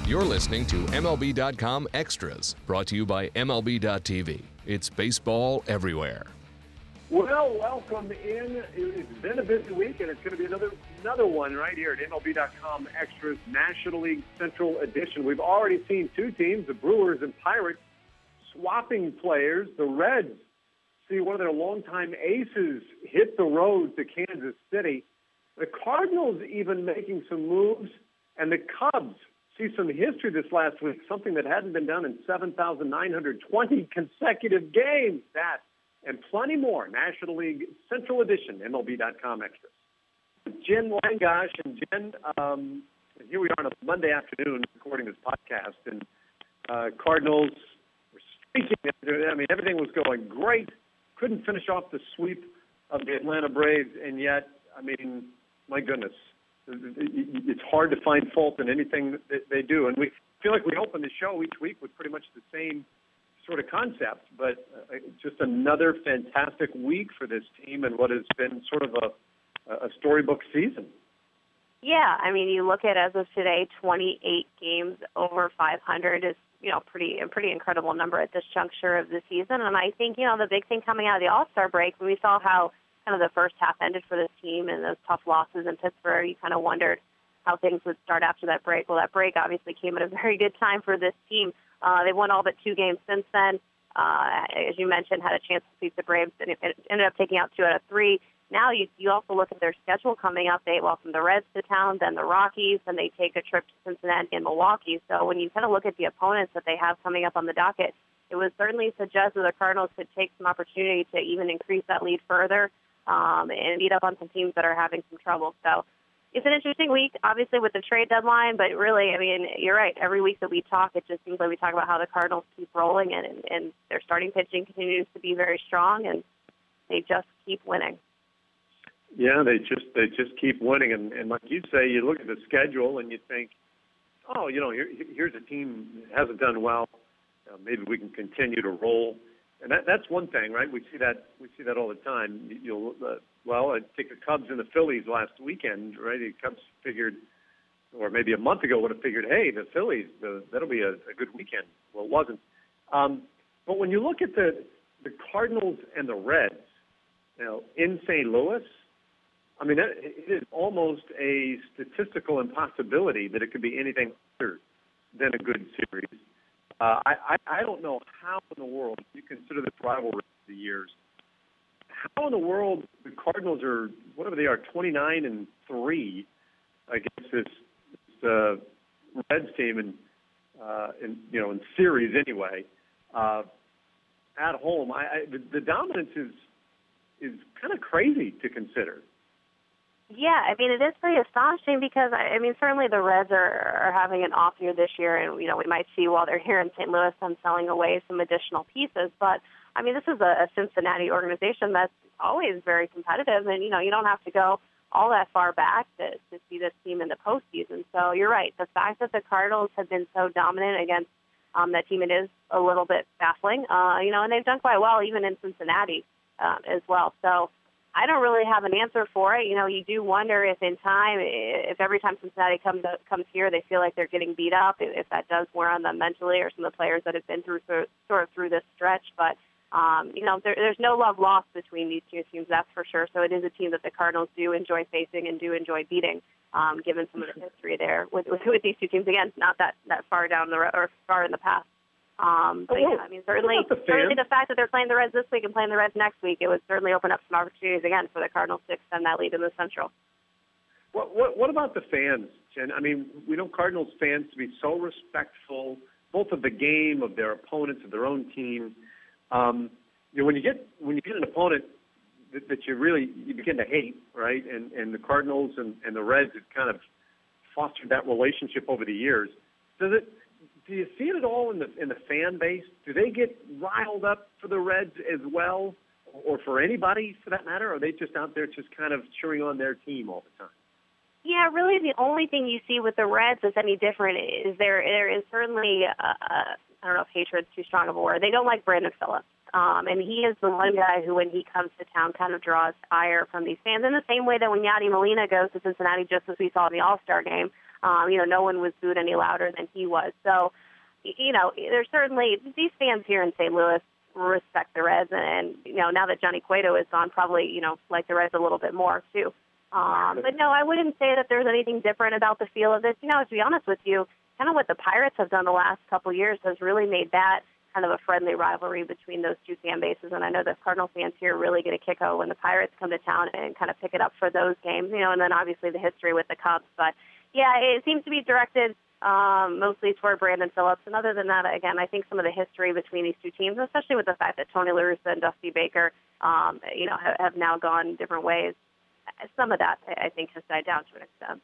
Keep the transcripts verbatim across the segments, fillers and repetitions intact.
You're listening to M L B dot com Extras, brought to you by M L B dot T V. It's baseball everywhere. Well, welcome in. It's been a busy week, and it's going to be another another one right here at M L B dot com Extras National League Central Edition. We've already seen two teams, the Brewers and Pirates, swapping players. The Reds see one of their longtime aces hit the road to Kansas City. The Cardinals even making some moves, and the Cubs see some history this last week, something that hadn't been done in seven thousand nine hundred twenty consecutive games. That and plenty more. National League Central Edition, M L B dot com Extras. Jen Langosh, and Jen, um, here we are on a Monday afternoon recording this podcast, and uh, Cardinals were streaking. I mean, everything was going great. Couldn't finish off the sweep of the Atlanta Braves, and yet, I mean, my goodness, it's hard to find fault in anything that they do. And we feel like we open the show each week with pretty much the same sort of concept, but uh, just another fantastic week for this team and what has been sort of a, a storybook season. Yeah, I mean, you look at, as of today, twenty-eight games over five hundred is, you know, pretty a pretty incredible number at this juncture of the season. And I think, you know, the big thing coming out of the All-Star break, when we saw how kind of the first half ended for this team and those tough losses in Pittsburgh, you kind of wondered how things would start after that break. Well, that break obviously came at a very good time for this team. Uh, they won all but two games since then. Uh, as you mentioned, had a chance to beat the Braves, and it, it ended up taking out two out of three. Now you, you also look at their schedule coming up. They welcome the Reds to town, then the Rockies, and they take a trip to Cincinnati and Milwaukee. So when you kind of look at the opponents that they have coming up on the docket, it would certainly suggest that the Cardinals could take some opportunity to even increase that lead further um, and beat up on some teams that are having some trouble. So it's an interesting week, obviously, with the trade deadline, but really, I mean, you're right. Every week that we talk, it just seems like we talk about how the Cardinals keep rolling, and, and, and their starting pitching continues to be very strong, and they just keep winning. Yeah, they just they just keep winning, and, and like you say, you look at the schedule and you think, oh, you know, here, here's a team that hasn't done well. Uh, maybe we can continue to roll. And that, that's one thing, right? We see that we see that all the time. You, you know, uh, well, I take the Cubs and the Phillies last weekend, right? The Cubs figured, or maybe a month ago would have figured, hey, the Phillies, the, that'll be a, a good weekend. Well, it wasn't. Um, but when you look at the the Cardinals and the Reds, you know, in Saint Louis, I mean, it is almost a statistical impossibility that it could be anything other than a good series. Uh, I, I, I don't know how in the world you consider this rivalry of the years. How in the world the Cardinals are, whatever they are, twenty-nine and three against this, this uh, Reds team, and uh, in you know in series anyway. Uh, at home, I, I the, the dominance is is kind of crazy to consider. Yeah, I mean, it is pretty astonishing because, I mean, certainly the Reds are, are having an off year this year, and, you know, we might see while they're here in Saint Louis them selling away some additional pieces. But, I mean, this is a, a Cincinnati organization that's always very competitive, and, you know, you don't have to go all that far back to, to see this team in the postseason. So you're right. The fact that the Cardinals have been so dominant against um, that team, it is a little bit baffling, uh, you know, and they've done quite well even in Cincinnati um, as well. So I don't really have an answer for it. You know, you do wonder if in time, if every time Cincinnati comes comes here, they feel like they're getting beat up, if that does wear on them mentally, or some of the players that have been through sort of through this stretch. But, um, you know, there, there's no love lost between these two teams, that's for sure. So it is a team that the Cardinals do enjoy facing and do enjoy beating, um, given some of the history there with, with, with these two teams. Again, not that, that far down the road or far in the past. Um, but yeah, I mean, certainly, the certainly the fact that they're playing the Reds this week and playing the Reds next week, it would certainly open up some opportunities again for the Cardinals to extend that lead in the Central. What, what, what about the fans, Jen? I mean, we know Cardinals fans to be so respectful, both of the game, of their opponents, of their own team. Um, you know, when you get when you get an opponent that, that you really you begin to hate, right? And and the Cardinals and, and the Reds have kind of fostered that relationship over the years. Does it? Do you see it at all in the in the fan base? Do they get riled up for the Reds as well, or for anybody for that matter? Or are they just out there just kind of cheering on their team all the time? Yeah, really the only thing you see with the Reds that's any different is there there is certainly, uh, I don't know if hatred's too strong of a word. They don't like Brandon Phillips. Um, and he is the one guy who, when he comes to town, kind of draws ire from these fans in the same way that when Yadi Molina goes to Cincinnati, just as we saw in the All-Star game, Um, you know, no one was booed any louder than he was. So, you know, there's certainly these fans here in Saint Louis respect the Reds, and, you know, now that Johnny Cueto is gone, probably, you know, like the Reds a little bit more too. Um, but no, I wouldn't say that there's anything different about the feel of this. You know, to be honest with you, kind of what the Pirates have done the last couple of years has really made that kind of a friendly rivalry between those two fan bases. And I know the Cardinal fans here really get a kick out when the Pirates come to town and kind of pick it up for those games, you know, and then obviously the history with the Cubs. But, yeah, it seems to be directed um, mostly toward Brandon Phillips. And other than that, again, I think some of the history between these two teams, especially with the fact that Tony La Russa and Dusty Baker, um, you know, have, have now gone different ways, some of that, I think, has died down to an extent.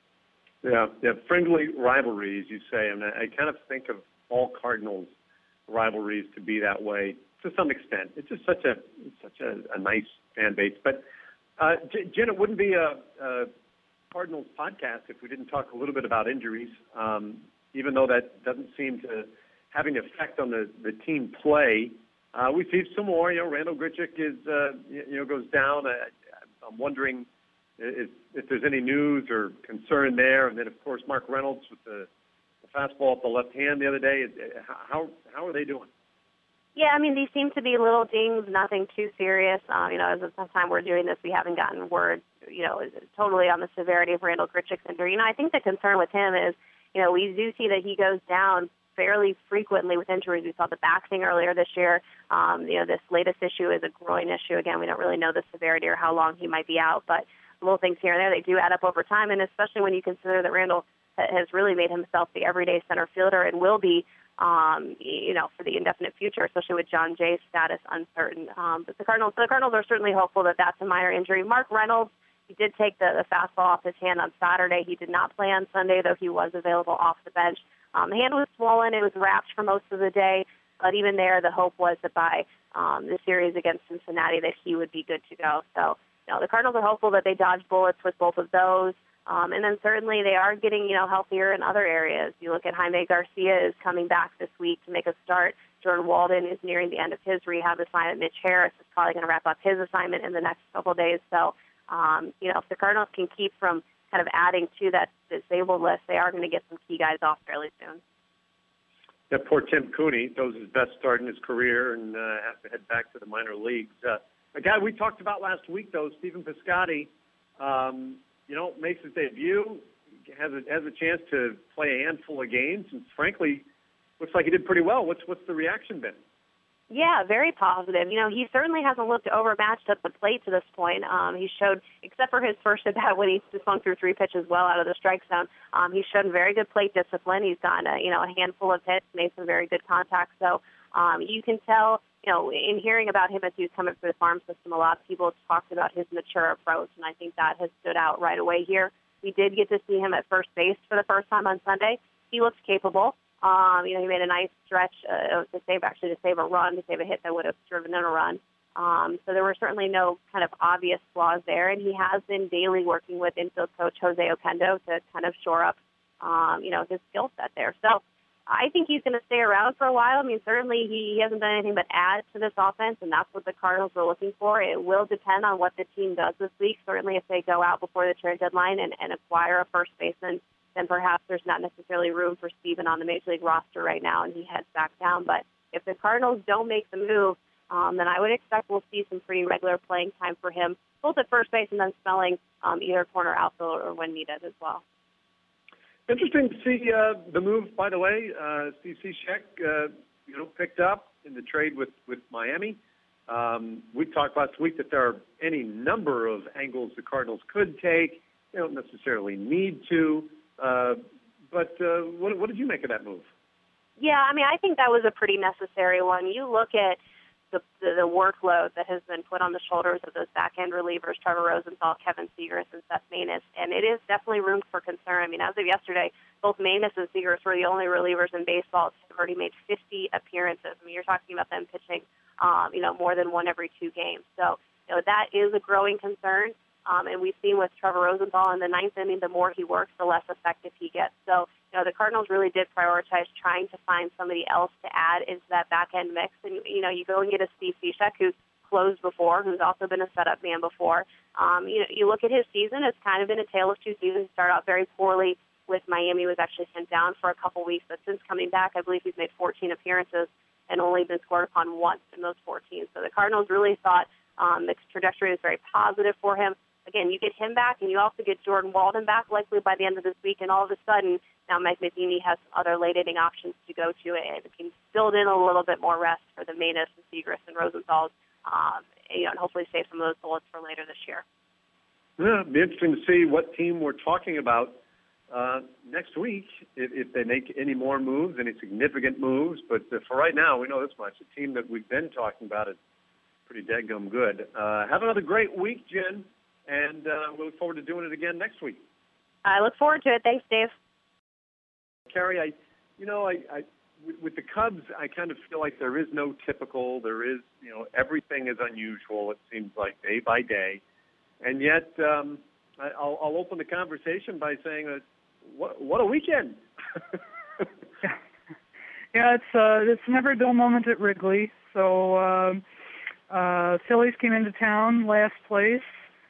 Yeah, yeah, friendly rivalries, you say. And I kind of think of all Cardinals rivalries to be that way to some extent. It's just such a such a, a nice fan base. But, uh, Jen, it wouldn't be a, a Cardinals podcast if we didn't talk a little bit about injuries, um, even though that doesn't seem to have an effect on the, the team play. Uh, we see some more. You know, Randal Grichuk is, uh, you know, goes down. I, I'm wondering if, if there's any news or concern there. And then, of course, Mark Reynolds with the, the fastball up the left hand the other day. How how are they doing? Yeah, I mean, these seem to be little dings, nothing too serious. Um, you know, as of the time we're doing this, we haven't gotten word, you know, totally on the severity of Randal Grichuk's injury. You know, I think the concern with him is, you know, we do see that he goes down fairly frequently with injuries. We saw the back thing earlier this year. Um, you know, this latest issue is a groin issue. Again, we don't really know the severity or how long he might be out, but little things here and there, they do add up over time, and especially when you consider that Randal has really made himself the everyday center fielder and will be, um, you know, for the indefinite future, especially with John Jay's status uncertain. Um, but the Cardinals, the Cardinals are certainly hopeful that that's a minor injury. Mark Reynolds, he did take the, the fastball off his hand on Saturday. He did not play on Sunday, though he was available off the bench. Um, the hand was swollen. It was wrapped for most of the day. But even there, the hope was that by um, the series against Cincinnati that he would be good to go. So, you know, the Cardinals are hopeful that they dodge bullets with both of those. Um, and then certainly they are getting, you know, healthier in other areas. You look at Jaime Garcia is coming back this week to make a start. Jordan Walden is nearing the end of his rehab assignment. Mitch Harris is probably going to wrap up his assignment in the next couple of days. So, um, you know, if the Cardinals can keep from kind of adding to that disabled list, they are going to get some key guys off fairly soon. Yeah, poor Tim Cooney throws his best start in his career and uh, has to head back to the minor leagues. Uh, a guy we talked about last week, though, Stephen Piscotty, um, you know, makes his debut, has a, has a chance to play a handful of games, and frankly, looks like he did pretty well. What's what's the reaction been? Yeah, very positive. You know, he certainly hasn't looked overmatched at the plate to this point. Um, he showed, except for his first at bat when he swung through three pitches well out of the strike zone, um, he's shown very good plate discipline. He's gotten a, you know, a handful of hits, made some very good contact. So um, you can tell, you know, in hearing about him as he was coming through the farm system, a lot of people have talked about his mature approach, and I think that has stood out right away here. We did get to see him at first base for the first time on Sunday. He looks capable. Um, you know, he made a nice stretch uh, to save, actually to save a run, to save a hit that would have driven in a run. Um, so there were certainly no kind of obvious flaws there, and he has been daily working with infield coach Jose Oquendo to kind of shore up, um, you know, his skill set there. So I think he's going to stay around for a while. I mean, certainly he, he hasn't done anything but add to this offense, and that's what the Cardinals were looking for. It will depend on what the team does this week. Certainly if they go out before the trade deadline and, and acquire a first baseman, then perhaps there's not necessarily room for Steven on the Major League roster right now, and he heads back down. But if the Cardinals don't make the move, um, then I would expect we'll see some pretty regular playing time for him, both at first base and then spelling um, either corner outfield or when needed as well. Interesting to see uh, the move, by the way. Uh, Steve Cishek, uh, you know, picked up in the trade with, with Miami. Um, we talked last week that there are any number of angles the Cardinals could take. They don't necessarily need to. Uh, but uh, what, what did you make of that move? Yeah, I mean, I think that was a pretty necessary one. You look at the, the, the workload that has been put on the shoulders of those back-end relievers, Trevor Rosenthal, Kevin Segras, and Seth Maness, and it is definitely room for concern. I mean, as of yesterday, both Maness and Segras were the only relievers in baseball who have already made fifty appearances. I mean, you're talking about them pitching, um, you know, more than one every two games. So, you know, that is a growing concern. Um, and we've seen with Trevor Rosenthal in the ninth inning, the more he works, the less effective he gets. So, you know, the Cardinals really did prioritize trying to find somebody else to add into that back-end mix. And, you know, you go and get a Steve Cishek, who's closed before, who's also been a setup man before. Um, you know, you look at his season, it's kind of been a tale of two seasons. He started out very poorly with Miami was actually sent down for a couple weeks, but since coming back, I believe he's made fourteen appearances and only been scored upon once in those fourteen. So the Cardinals really thought um, the trajectory was very positive for him. Again, you get him back, and you also get Jordan Walden back likely by the end of this week, and all of a sudden, now Mike Matheny has other late-inning options to go to, and can build in a little bit more rest for the Manis and Segrist and Rosenthal's, um, and, you know, and hopefully save some of those bullets for later this year. Yeah, it'll be interesting to see what team we're talking about uh, next week, if, if they make any more moves, any significant moves. But uh, for right now, we know this much. The team that we've been talking about is pretty dadgum good. Uh, have another great week, Jen. And uh, we look forward to doing it again next week. I look forward to it. Thanks, Dave. Carrie, I, you know, I, I with, with the Cubs, I kind of feel like there is no typical. There is, you know, everything is unusual. It seems like day by day, and yet um, I, I'll, I'll open the conversation by saying that what, what a weekend. Yeah, it's uh, it's never a dull moment at Wrigley. So uh, uh, Phillies came into town last place.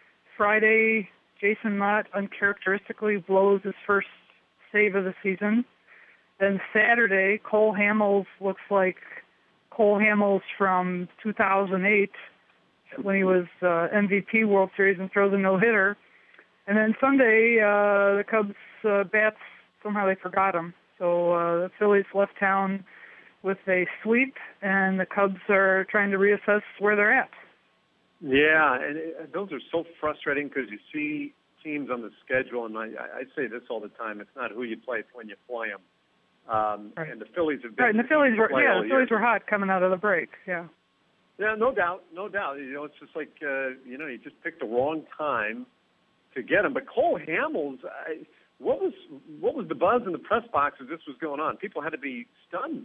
Friday, Jason Mott uncharacteristically blows his first save of the season. Then Saturday, Cole Hamels looks like Cole Hamels from two thousand eight when he was uh, M V P World Series and throws a no-hitter. And then Sunday, uh, the Cubs uh, bats, somehow they forgot him. So uh, the Phillies left town with a sweep, and the Cubs are trying to reassess where they're at. Yeah, and it, those are so frustrating because you see teams on the schedule, and I, I say this all the time: it's not who you play, it's when you play them. Um, right. And the Phillies have been right. And the Phillies were yeah, the year. Phillies were hot coming out of the break. Yeah. Yeah, no doubt, no doubt. You know, it's just like uh, you know, you just picked the wrong time to get him. But Cole Hamels, I, what was what was the buzz in the press box as this was going on? People had to be stunned.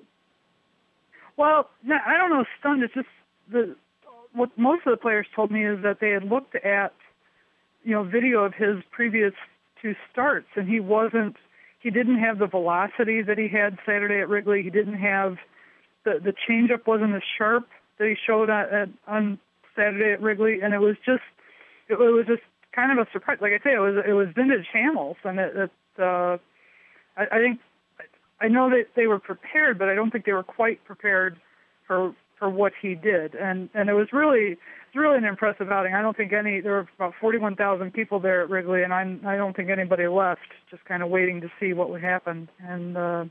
Well, I don't know, stunned. It's just the. What most of the players told me is that they had looked at, you know, video of his previous two starts, and he wasn't, he didn't have the velocity that he had Saturday at Wrigley. He didn't have, the the changeup wasn't as sharp that he showed at, at, on Saturday at Wrigley, and it was just, it, it was just kind of a surprise. Like I say, it was it was vintage Hamels, and it, it uh, I, I think, I know that they were prepared, but I don't think they were quite prepared for. for what he did, and and it was really it's really an impressive outing. I don't think any there were about forty-one thousand people there at Wrigley, and I I don't think anybody left, just kind of waiting to see what would happen. And uh,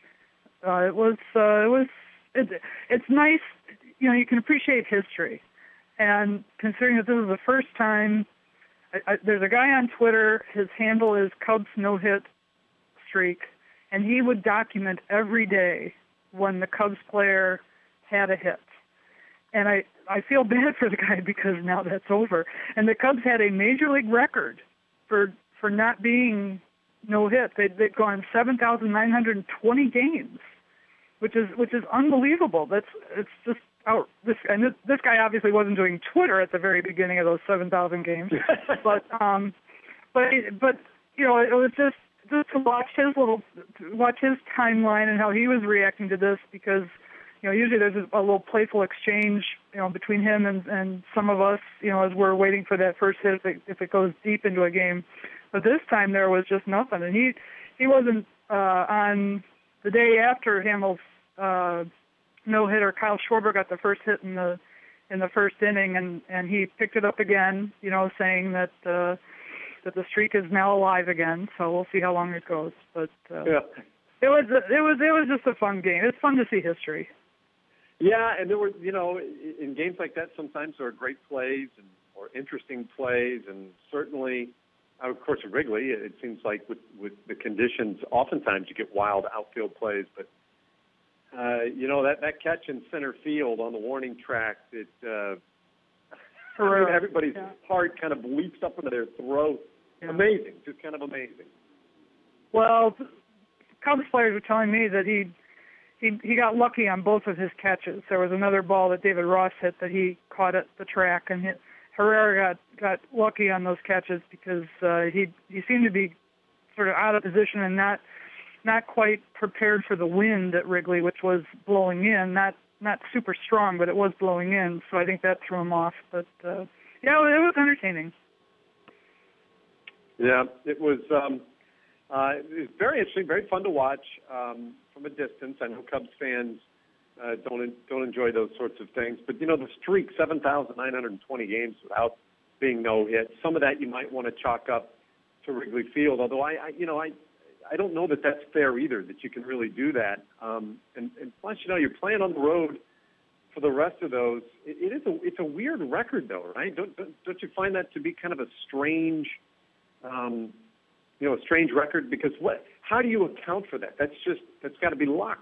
uh, it was uh, it was it, it's nice, you know, you can appreciate history, and considering that this is the first time, I, I, there's a guy on Twitter. His handle is Cubs no hit streak, and he would document every day when the Cubs player had a hit. And I, I feel bad for the guy because now that's over. And the Cubs had a major league record for for not being no hit. They'd, they'd gone seven thousand nine hundred twenty games, which is which is unbelievable. That's it's just out. This and this, this guy obviously wasn't doing Twitter at the very beginning of those seven thousand games, but um, but but you know, it was just just to watch his little watch his timeline and how he was reacting to this, because you know, usually there's a little playful exchange, you know, between him and, and some of us, you know, as we're waiting for that first hit if it, if it goes deep into a game. But this time there was just nothing. And he he wasn't uh, on the day after Hamels uh, no-hitter. Kyle Schwarber got the first hit in the in the first inning, and, and he picked it up again, you know, saying that uh, that the streak is now alive again. So we'll see how long it goes. But uh, yeah. it was it was it was just a fun game. It's fun to see history. Yeah, and there were, you know, in games like that, sometimes there are great plays and or interesting plays, and certainly, of course, at Wrigley, it seems like with, with the conditions, oftentimes you get wild outfield plays. But uh, you know, that, that catch in center field on the warning track, it uh, I mean, everybody's yeah. heart kind of leaps up into their throat. Yeah. Amazing, just kind of amazing. Well, Cubs players were telling me that he. He he got lucky on both of his catches. There was another ball that David Ross hit that he caught at the track, and hit, Herrera got, got lucky on those catches because uh, he he seemed to be sort of out of position and not not quite prepared for the wind at Wrigley, which was blowing in, not not super strong, but it was blowing in. So I think that threw him off. But uh, yeah, it was entertaining. Yeah, it was. Um, Uh, it's very interesting, very fun to watch um, from a distance. I know Cubs fans uh, don't don't enjoy those sorts of things, but you know the streak, seven thousand nine hundred twenty games without being no hit. Some of that you might want to chalk up to Wrigley Field, although I, I you know I I don't know that that's fair either, that you can really do that. Um, and, and plus, you know, you're playing on the road for the rest of those. It, it is a it's a weird record though, right? Don't don't, don't you find that to be kind of a strange um, you know, a strange record, because what? How do you account for that? That's just that's got to be luck.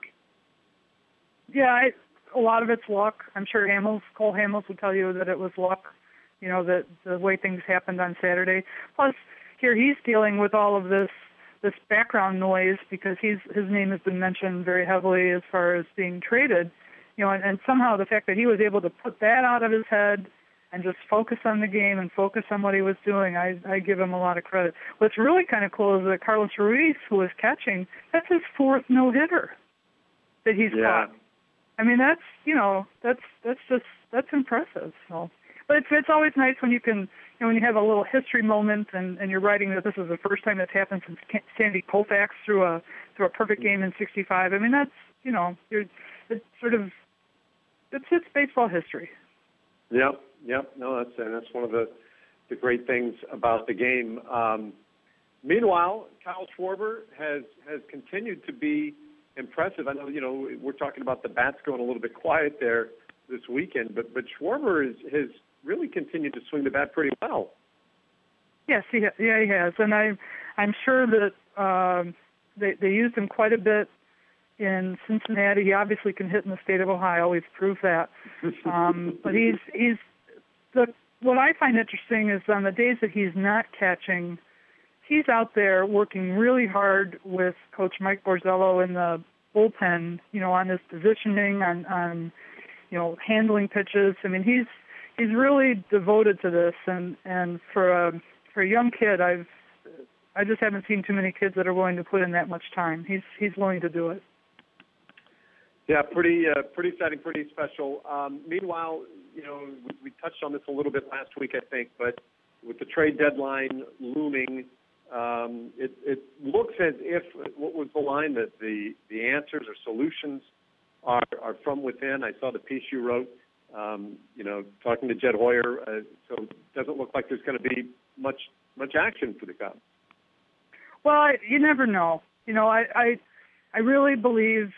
Yeah, I, a lot of it's luck. I'm sure Hamels, Cole Hamels would tell you that it was luck. You know, that the way things happened on Saturday. Plus, here he's dealing with all of this this background noise because he's his name has been mentioned very heavily as far as being traded. You know, and, and somehow the fact that he was able to put that out of his head and just focus on the game and focus on what he was doing, I, I give him a lot of credit. What's really kind of cool is that Carlos Ruiz, who was catching, that's his fourth no-hitter that he's yeah. caught. I mean, that's, you know, that's that's just, that's impressive. So, but it's, it's always nice when you can, you know, when you have a little history moment and, and you're writing that this is the first time that's happened since Sandy Koufax threw a, threw a perfect game in sixty-five. I mean, that's, you know, you're, it's sort of, it's, it's baseball history. Yep, yep. No, that's and that's one of the, the great things about the game. Um, meanwhile, Kyle Schwarber has has continued to be impressive. I know, you know, we're talking about the bats going a little bit quiet there this weekend, but but Schwarber is, has really continued to swing the bat pretty well. Yes, he ha- yeah he has, and I I'm sure that um, they they used him quite a bit in Cincinnati. He obviously can hit in the state of Ohio. We've proved that. Um, but he's he's the what I find interesting is on the days that he's not catching, he's out there working really hard with Coach Mike Borzello in the bullpen. You know, on his positioning, on on you know handling pitches. I mean, he's he's really devoted to this. And and for a for a young kid, I've I just haven't seen too many kids that are willing to put in that much time. He's he's willing to do it. Yeah, pretty uh, pretty exciting, pretty special. Um, meanwhile, you know, we, we touched on this a little bit last week, I think, but with the trade deadline looming, um, it, it looks as if, what was the line, that the, the answers or solutions are, are from within. I saw the piece you wrote, um, you know, talking to Jed Hoyer, uh, so it doesn't look like there's going to be much much action for the Cubs. Well, I, you never know. You know, I, I, I really believe.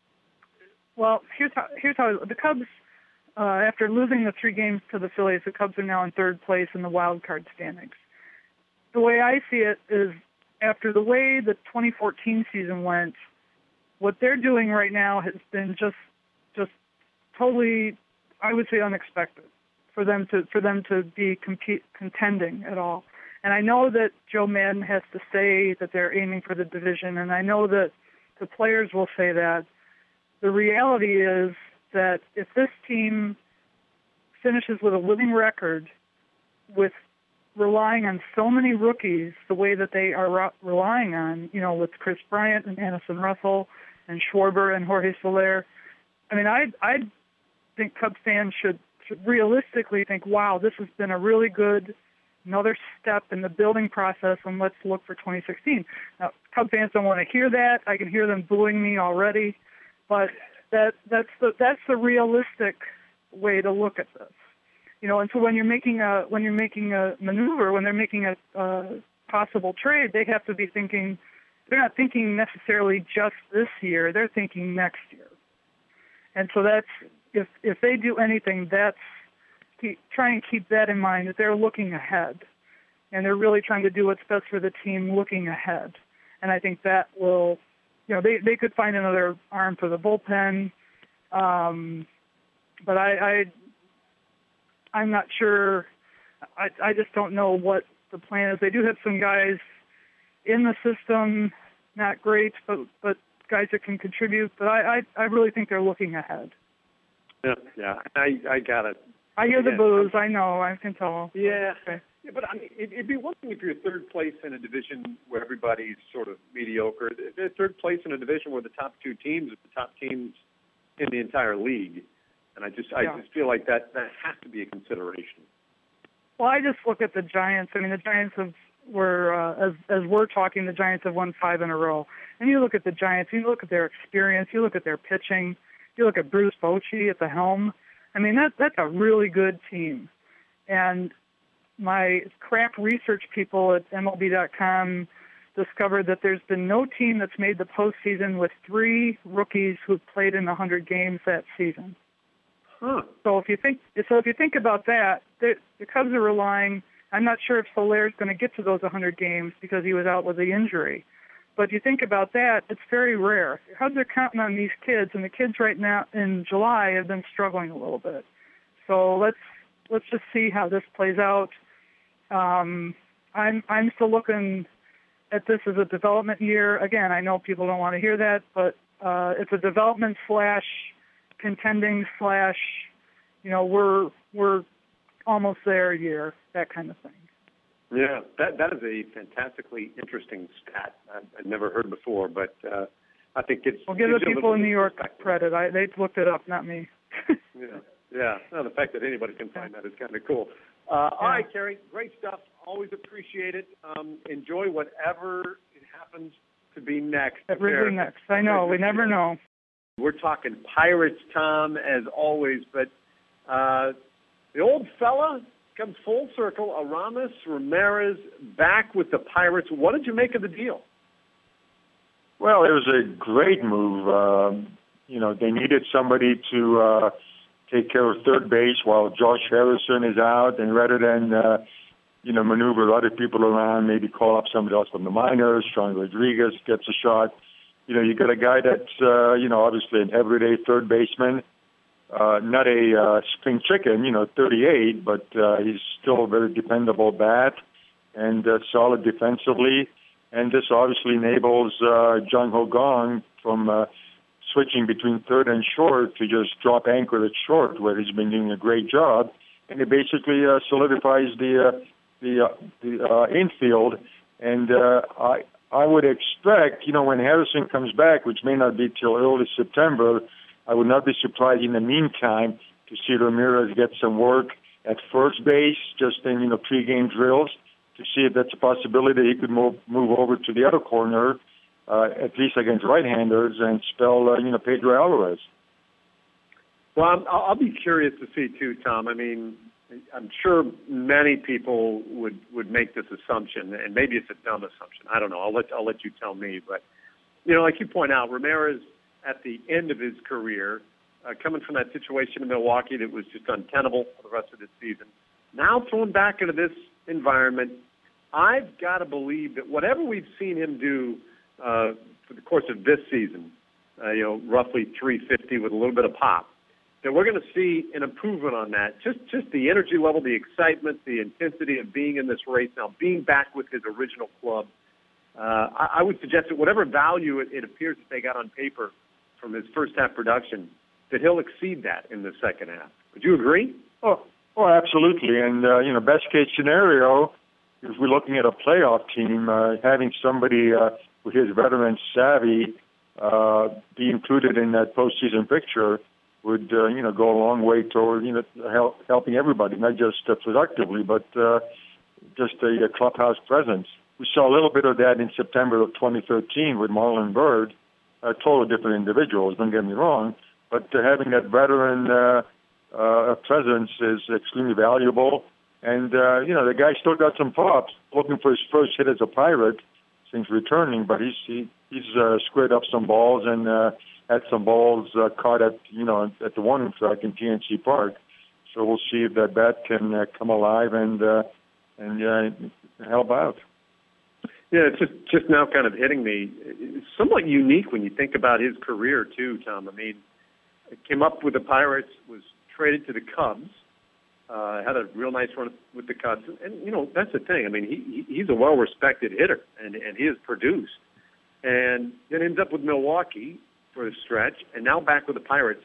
Well, here's how here's how the Cubs, uh, after losing the three games to the Phillies, the Cubs are now in third place in the wild card standings. The way I see it is, after the way the twenty fourteen season went, what they're doing right now has been just just totally, I would say, unexpected for them to for them to be compete, contending at all. And I know that Joe Madden has to say that they're aiming for the division, and I know that the players will say that. The reality is that if this team finishes with a winning record, with relying on so many rookies the way that they are re- relying on, you know, with Chris Bryant and Addison Russell and Schwarber and Jorge Soler, I mean, I I think Cubs fans should, should realistically think, wow, this has been a really good another step in the building process, and let's look for twenty sixteen. Now, Cubs fans don't want to hear that. I can hear them booing me already. But that that's the that's the realistic way to look at this, you know. And so when you're making a when you're making a maneuver, when they're making a uh, possible trade, they have to be thinking. They're not thinking necessarily just this year. They're thinking next year. And so that's if if they do anything, that's keep, try and keep that in mind, that they're looking ahead, and they're really trying to do what's best for the team looking ahead. And I think that will. You know, they, they could find another arm for the bullpen, um, but I, I I'm not sure. I I just don't know what the plan is. They do have some guys in the system, not great, but but guys that can contribute. But I I, I really think they're looking ahead. Yeah, yeah, I I got it. I hear yeah. the boos. I know. I can tell. Yeah. Okay. Yeah, but I mean, it, it'd be one thing if you're third place in a division where everybody's sort of mediocre. They're third place in a division where the top two teams are the top teams in the entire league, and I just, Yeah. I just feel like that that has to be a consideration. Well, I just look at the Giants. I mean, the Giants have where uh, as as we're talking, the Giants have won five in a row. And you look at the Giants, you look at their experience, you look at their pitching, you look at Bruce Bochy at the helm. I mean, that that's a really good team. And my craft research people at M L B dot com discovered that there's been no team that's made the postseason with three rookies who've played in one hundred games that season. Huh. So if you think so, if you think about that, the, the Cubs are relying. I'm not sure if Solaire's going to get to those one hundred games because he was out with the injury. But if you think about that, it's very rare. The Cubs are counting on these kids, and the kids right now in July have been struggling a little bit. So let's let's just see how this plays out. Um, I'm I'm still looking at this as a development year. Again, I know people don't want to hear that, but uh, it's a development slash contending slash, you know, we're we're almost there year, that kind of thing. Yeah, that that is a fantastically interesting stat I've, I've never heard before, but uh, I think it's. Well, give the people in New York credit. I, they looked it up, not me. yeah, yeah. No, the fact that anybody can find that is kind of cool. Uh, all yeah. right, Kerry, great stuff. Always appreciate it. Um, enjoy whatever it happens to be next. At Wrigley next. I know. We never know. We're talking Pirates, Tom, as always, but uh, the old fella comes full circle. Aramis Ramirez back with the Pirates. What did you make of the deal? Well, it was a great move. Um, you know, they needed somebody to uh, take care of third base while Josh Harrison is out, and rather than uh, you know, maneuver other people around, maybe call up somebody else from the minors. Sean Rodriguez gets a shot. You know, you got a guy that's, uh, you know, obviously an everyday third baseman, uh, not a uh, spring chicken, you know, thirty-eight, but uh, he's still a very dependable bat and uh, solid defensively. And this obviously enables uh, Jung Ho Gong from uh, switching between third and short to just drop anchor at short, where he's been doing a great job. And it basically uh, solidifies the uh, the, uh, the uh, infield. And uh, I I would expect, you know, when Harrison comes back, which may not be till early September, I would not be surprised in the meantime to see Ramirez get some work at first base, just in, you know, pre-game drills, to see if that's a possibility he could move move over to the other corner, uh, at least against right-handers, and spell, uh, you know, Pedro Alvarez. Well, I'm, I'll be curious to see, too, Tom. I mean, I'm sure many people would, would make this assumption, and maybe it's a dumb assumption. I don't know. I'll let I'll let you tell me. But, you know, like you point out, Ramirez at the end of his career, uh, coming from that situation in Milwaukee that was just untenable for the rest of this season, now thrown back into this environment, I've got to believe that whatever we've seen him do uh, for the course of this season, uh, you know, roughly three fifty with a little bit of pop, that we're going to see an improvement on that. Just just the energy level, the excitement, the intensity of being in this race now, being back with his original club. Uh, I, I would suggest that whatever value it, it appears that they got on paper from his first half production, that he'll exceed that in the second half. Would you agree? Oh, oh absolutely. And, uh, you know, best case scenario, if we're looking at a playoff team, uh, having somebody uh, with his veteran savvy uh, be included in that postseason picture would, uh, you know, go a long way toward, you know, help, helping everybody, not just uh, productively, but uh, just a, a clubhouse presence. We saw a little bit of that in September of twenty thirteen with Marlon Byrd, uh, totally different individuals, don't get me wrong, but uh, having that veteran uh, uh, presence is extremely valuable. And, uh, you know, the guy still got some pops, looking for his first hit as a Pirate since returning, but he's he, he's uh, squared up some balls and uh, had some balls uh, caught at, you know, at the warning track in P N C Park. So we'll see if that bat can uh, come alive and uh, and uh, help out. Yeah, it's just, just now kind of hitting me. It's somewhat unique when you think about his career, too, Tom. I mean, it came up with the Pirates, was traded to the Cubs, uh, had a real nice run with the Cubs. And, you know, that's the thing. I mean, he he's a well-respected hitter, and, and he has produced. And then ends up with Milwaukee for a stretch, and now back with the Pirates.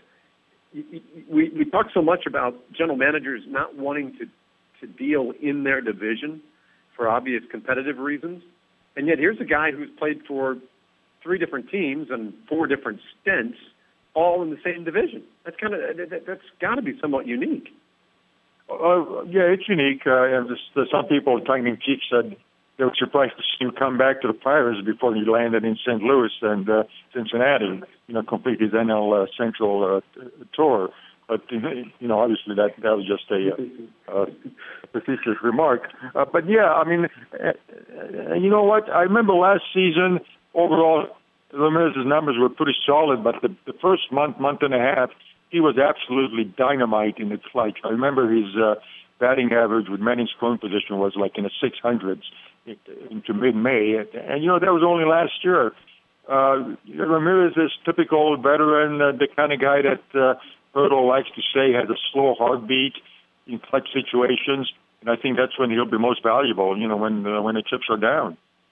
We, we talk so much about general managers not wanting to, to deal in their division for obvious competitive reasons. And yet here's a guy who's played for three different teams and four different stints, all in the same division. That's kind of that, that's got to be somewhat unique. Uh, yeah, it's unique. Uh, and just, uh, some people, tongue in cheek, said, they were surprised to see him come back to the Pirates before he landed in Saint Louis and uh, Cincinnati, you know, complete his N L uh, Central uh, tour. But, you know, obviously that, that was just a, uh, a facetious remark. Uh, but, yeah, I mean, uh, you know what? I remember last season, overall, Ramirez's numbers were pretty solid, but the, the first month, month and a half, he was absolutely dynamite in the clutch. I remember his uh, batting average with men in scoring position was like in the six hundreds into mid-May. And, you know, that was only last year. Uh, Ramirez is typical veteran, uh, the kind of guy that uh, Hurdle likes to say has a slow heartbeat in clutch situations. And I think that's when he'll be most valuable, you know, when uh, when the chips are down.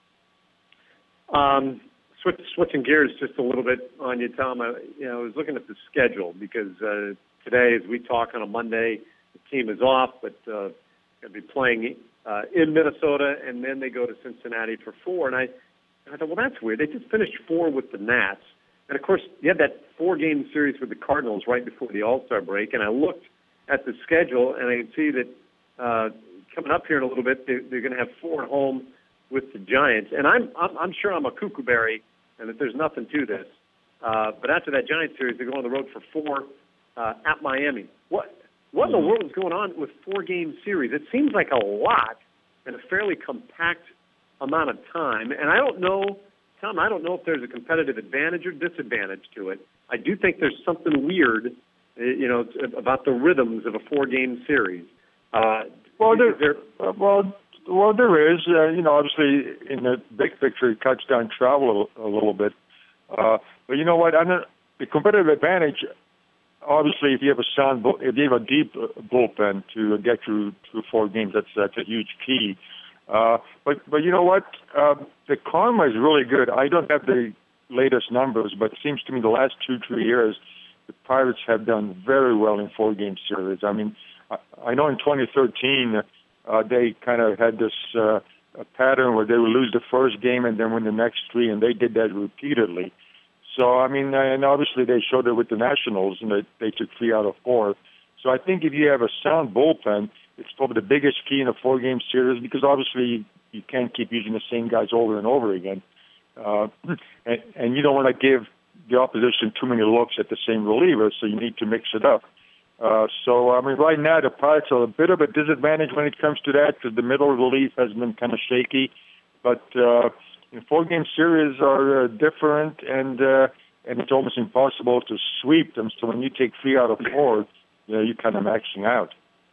Um, switch, switching gears just a little bit on you, Tom. I, you know, I was looking at the schedule because uh, today, as we talk on a Monday, the team is off, but uh, going to be playing uh, in Minnesota, and then they go to Cincinnati for four. And I, I thought, well, that's weird. They just finished four with the Nats. And, of course, you had that four-game series with the Cardinals right before the All-Star break, and I looked at the schedule, and I can see that uh, coming up here in a little bit, they're, they're going to have four at home with the Giants. And I'm, I'm I'm sure I'm a cuckooberry and that there's nothing to this. Uh, but after that Giants series, they go on the road for four uh, at Miami. What what in the world is going on with four-game series? It seems like a lot in a fairly compact amount of time. And I don't know, Tom, I don't know if there's a competitive advantage or disadvantage to it. I do think there's something weird, you know, about the rhythms of a four-game series. Uh, well, there, there, uh, well, Well, there is. Uh, you know, obviously, in the big picture, it cuts down travel a, a little bit. Uh, but you know what? I know the competitive advantage, obviously, if you have a sound, bull, if you have a deep bullpen to get through through four games, that's that's a huge key. Uh, but but you know what? Uh, the karma is really good. I don't have the latest numbers, but it seems to me the last two three years, the Pirates have done very well in four game series. I mean, I, I know in twenty thirteen. Uh, they kind of had this uh, a pattern where they would lose the first game and then win the next three, and they did that repeatedly. So, I mean, and obviously they showed it with the Nationals, and they, they took three out of four. So I think if you have a sound bullpen, it's probably the biggest key in a four-game series because obviously you can't keep using the same guys over and over again. Uh, and, and you don't want to give the opposition too many looks at the same reliever, so you need to mix it up. Uh, so, I mean, right now the Pirates are a bit of a disadvantage when it comes to that because the middle relief has been kind of shaky. But uh, four-game series are uh, different, and uh, and it's almost impossible to sweep them. So when you take three out of four, you know, you're kind of maxing out.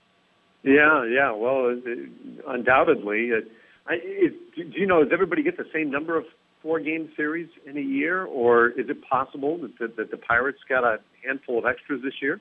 Yeah, yeah. Well, uh, undoubtedly. Uh, I, is, do you know, does everybody get the same number of four-game series in a year, or is it possible that the, that the Pirates got a handful of extras this year?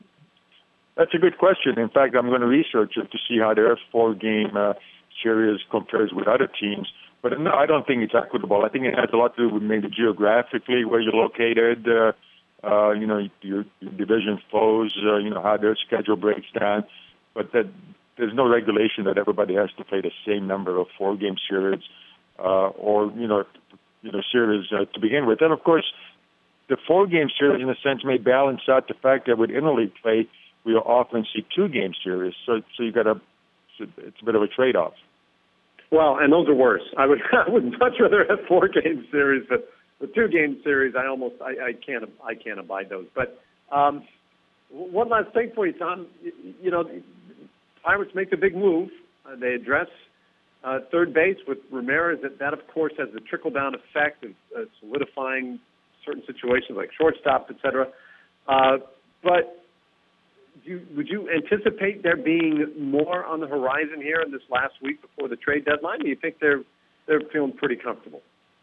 That's a good question. In fact, I'm going to research it to see how their four-game uh, series compares with other teams. But no, I don't think it's equitable. I think it has a lot to do with maybe geographically where you're located, uh, uh, you know, your, your division foes, uh, you know, how their schedule breaks down. But that there's no regulation that everybody has to play the same number of four-game series uh, or, you know, you know, series uh, to begin with. And, of course, the four-game series, in a sense, may balance out the fact that with interleague play, we often see two-game series, so so you got to. It's a bit of a trade-off. Well, and those are worse. I would I would much rather have four-game series, but the two-game series, I almost I, I can't I can't abide those. But um, one last thing for you, Tom. You, you know, Pirates make a big move. Uh, they address uh, third base with Ramirez. That, that of course has the trickle-down effect of uh, solidifying certain situations like shortstop, et cetera. Uh, but You, would you anticipate there being more on the horizon here in this last week before the trade deadline? Do you think they're they're feeling pretty comfortable?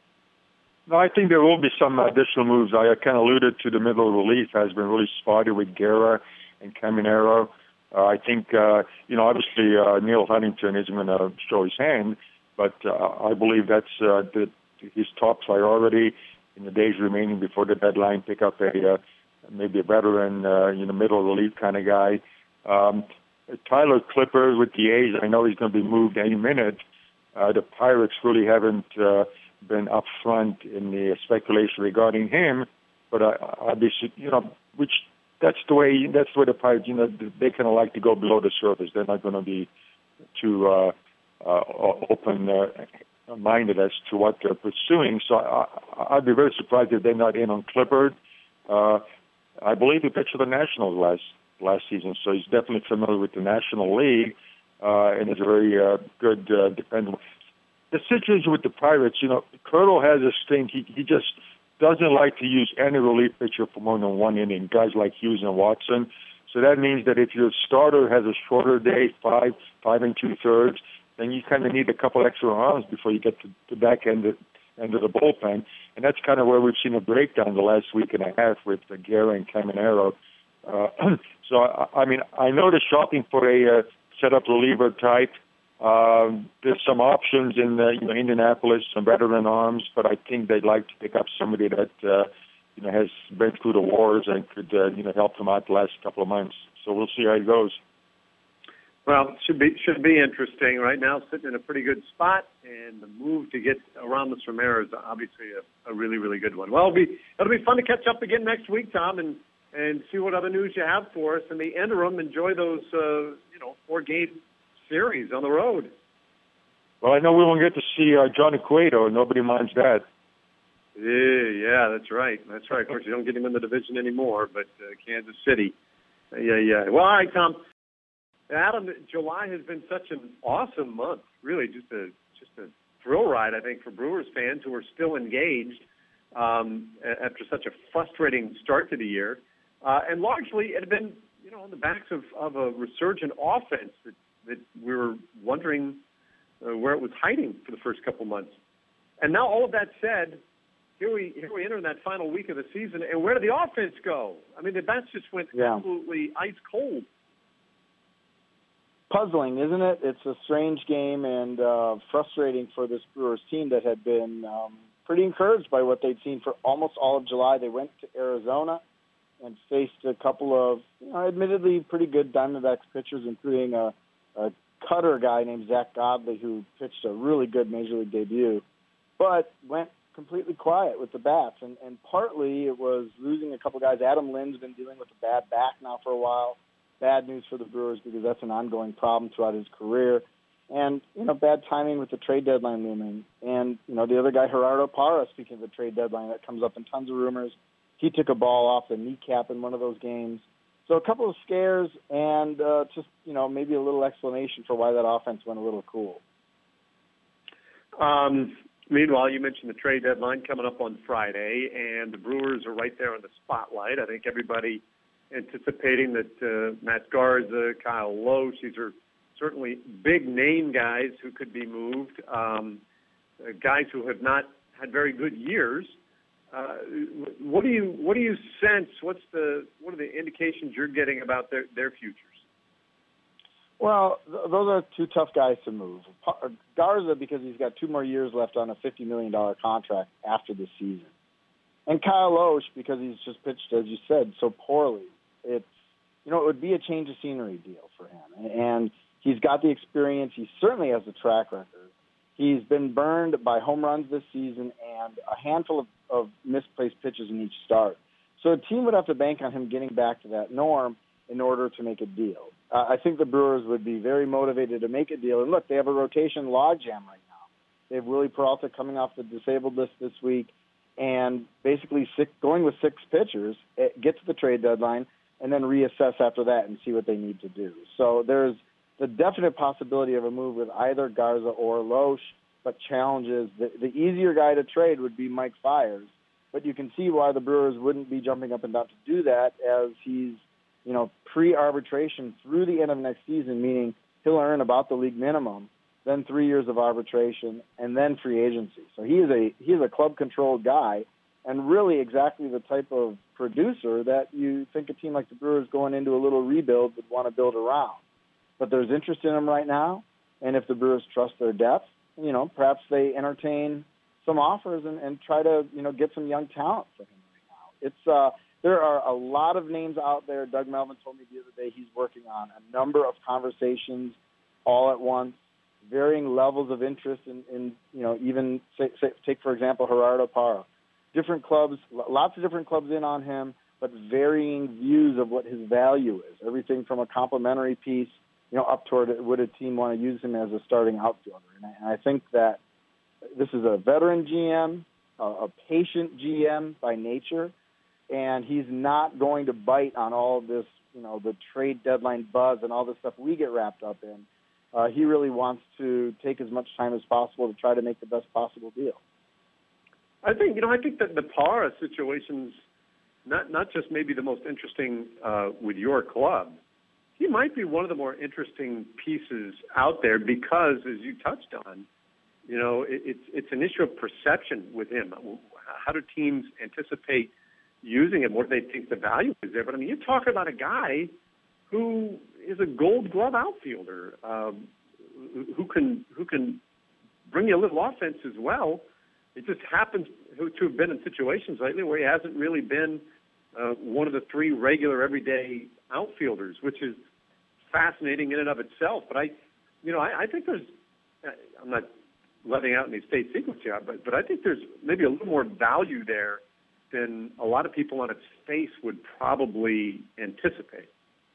No, I think there will be some additional moves. I kind of alluded to the middle relief has been really spotty with Guerra and Caminero. Uh, I think, uh, you know, obviously uh, Neil Huntington isn't going to show his hand, but uh, I believe that's uh, the, his top priority in the days remaining before the deadline. Pick up a uh, maybe a veteran, uh, you know, middle relief kind of guy. Um, Tyler Clippard with the A's, I know he's going to be moved any minute. Uh, the Pirates really haven't uh, been upfront in the speculation regarding him, but I, I'd be, you know, which that's the way that's the way the Pirates, you know, they kind of like to go below the surface. They're not going to be too uh, uh, open-minded uh, as to what they're pursuing. So I, I'd be very surprised if they're not in on Clippard. Uh, I believe he pitched for the Nationals last last season, so he's definitely familiar with the National League uh, and is a very uh, good, uh, dependable. The situation with the Pirates, you know, Curtle has this thing. He he just doesn't like to use any relief pitcher for more than one inning, guys like Hughes and Watson. So that means that if your starter has a shorter day, five, five and two-thirds, then you kind of need a couple extra arms before you get to the back end of, end of the bullpen. And that's kind of where we've seen a breakdown the last week and a half with uh, Guerra and Caminero. Uh, so, I, I mean, I know they're shopping for a uh, set-up reliever type. Um, there's some options in uh, you know, Indianapolis, some veteran arms, but I think they'd like to pick up somebody that uh, you know has been through the wars and could uh, you know help them out the last couple of months. So we'll see how it goes. Well, should be should be interesting. Right now, sitting in a pretty good spot, and the move to get around the Romero is obviously a, a really really good one. Well, it'll be it'll be fun to catch up again next week, Tom, and and see what other news you have for us. In the interim, enjoy those uh, you know four game series on the road. Well, I know we won't get to see uh, Johnny Cueto. Nobody minds that. Yeah, yeah, that's right. That's right. Of course, you don't get him in the division anymore, but uh, Kansas City. Uh, yeah, yeah. Well, all right, Tom. Adam, July has been such an awesome month. Really, just a just a thrill ride, I think, for Brewers fans who are still engaged um, after such a frustrating start to the year. Uh, and largely, it had been, you know, on the backs of, of a resurgent offense that that we were wondering uh, where it was hiding for the first couple months. And now all of that said, here we here we enter in that final week of the season, and where did the offense go? I mean, the bats just went yeah. absolutely ice cold. Puzzling, isn't it? It's a strange game and uh, frustrating for this Brewers team that had been um, pretty encouraged by what they'd seen for almost all of July. They went to Arizona and faced a couple of, you know, admittedly pretty good Diamondbacks pitchers, including a a cutter guy named Zach Godley, who pitched a really good Major League debut, but went completely quiet with the bats. And, and partly it was losing a couple guys. Adam Lynn's been dealing with a bad back now for a while. Bad news for the Brewers because that's an ongoing problem throughout his career. And, you know, bad timing with the trade deadline looming. And, you know, the other guy, Gerardo Parra, speaking of the trade deadline, that comes up in tons of rumors. He took a ball off the kneecap in one of those games. So a couple of scares and uh, just, you know, maybe a little explanation for why that offense went a little cool. Um, meanwhile, you mentioned the trade deadline coming up on Friday, and the Brewers are right there in the spotlight. I think everybody anticipating that uh, Matt Garza, Kyle Loesch, these are certainly big-name guys who could be moved, um, uh, guys who have not had very good years. Uh, what do you what do you sense? What's the what are the indications you're getting about their, their futures? Well, th- those are two tough guys to move. Garza, because he's got two more years left on a fifty million dollars contract after the season, and Kyle Loesch because he's just pitched, as you said, so poorly. It's you know it would be a change of scenery deal for him, and he's got the experience. He certainly has the track record. He's been burned by home runs this season and a handful of, of misplaced pitches in each start. So a team would have to bank on him getting back to that norm in order to make a deal. Uh, I think the Brewers would be very motivated to make a deal. And look, they have a rotation logjam right now. They have Willie Peralta coming off the disabled list this week and basically six, going with six pitchers, get to the trade deadline, and then reassess after that and see what they need to do. So there's the definite possibility of a move with either Garza or Loesch, but challenges. The, the easier guy to trade would be Mike Fiers, but you can see why the Brewers wouldn't be jumping up and down to do that, as he's, you know, pre-arbitration through the end of next season, meaning he'll earn about the league minimum, then three years of arbitration, and then free agency. So he is a he is a club-controlled guy, and really exactly the type of producer that you think a team like the Brewers going into a little rebuild would want to build around. But there's interest in him right now, and if the Brewers trust their depth, you know, perhaps they entertain some offers and, and try to, you know, get some young talent for him right now. It's uh, there are a lot of names out there. Doug Melvin told me the other day he's working on a number of conversations all at once, varying levels of interest in, in you know, even say, say, take, for example, Gerardo Parra. Different clubs, lots of different clubs in on him, but varying views of what his value is. Everything from a complimentary piece you know, up toward it, would a team want to use him as a starting outfielder? And I, and I think that this is a veteran G M, a, a patient G M by nature, and he's not going to bite on all of this, you know, the trade deadline buzz and all the stuff we get wrapped up in. Uh, he really wants to take as much time as possible to try to make the best possible deal. I think, you know, I think that the Parra situation's not not just maybe the most interesting uh, with your club. He might be one of the more interesting pieces out there because, as you touched on, you know, it, it's it's an issue of perception with him. How do teams anticipate using him? What do they think the value is there? But I mean, you're talking about a guy who is a Gold Glove outfielder, um, who can who can bring you a little offense as well. It just happens to have been in situations lately where he hasn't really been uh, one of the three regular everyday outfielders, which is fascinating in and of itself. But I, you know, I, I think there's, I'm not letting out any state secrets here, but but I think there's maybe a little more value there than a lot of people on its face would probably anticipate.